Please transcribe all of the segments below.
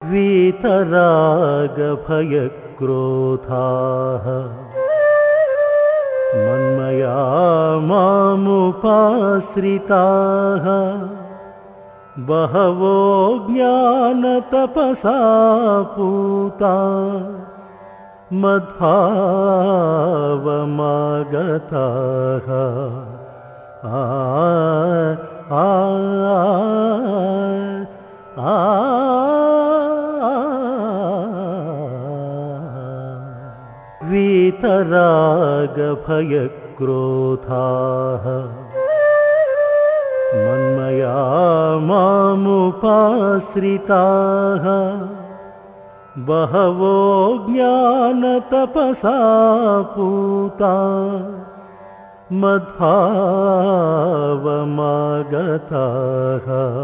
वीतरागभयक्रोधाः मन्मया मामुपाश्रिताः बहवो ज्ञानतपसा पूता मद्भावमागताः वीतरागभयक्रोधाः मन्मया मामुपाश्रिताः बहवो ज्ञानतपसा पूता मद्भावमागताः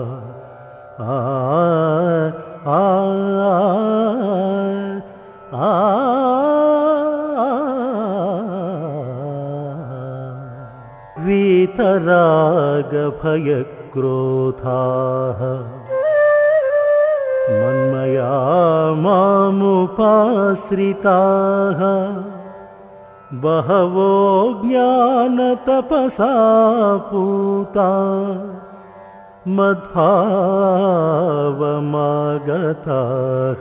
वीतरागभयक्रोधाः मन्मया मामुपाश्रिताः बहवो ज्ञानतपसा पूता मद्भावमागताः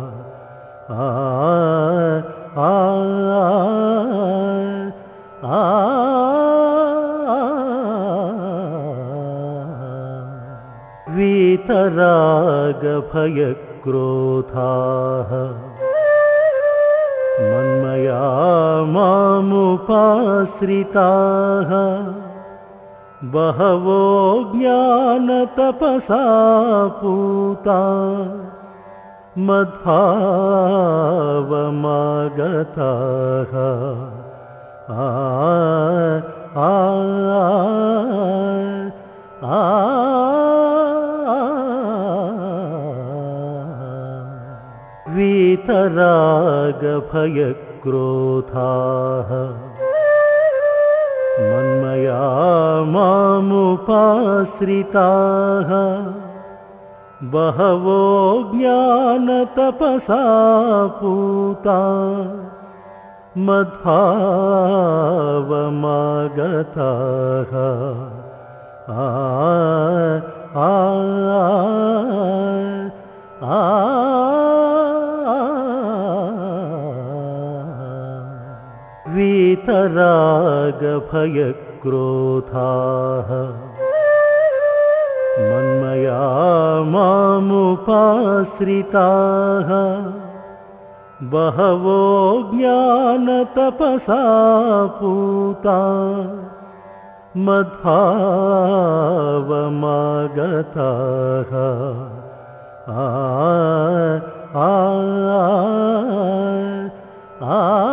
वीतरागभयक्रोधाः मन्मया मामुपाश्रिताः बहवो ज्ञानतपसा पूता मद्भावमागताः वीतरागभयक्रोधाः मन्मया मामुपाश्रिताः बहवो ज्ञानतपसा पूता मद्भावमागताः वीतरागभयक्रोधाः मन्मया मामुपाश्रिताः बहवो ज्ञानतपसा पूता मद्भावमागताः वीतरागभयक्रोधाः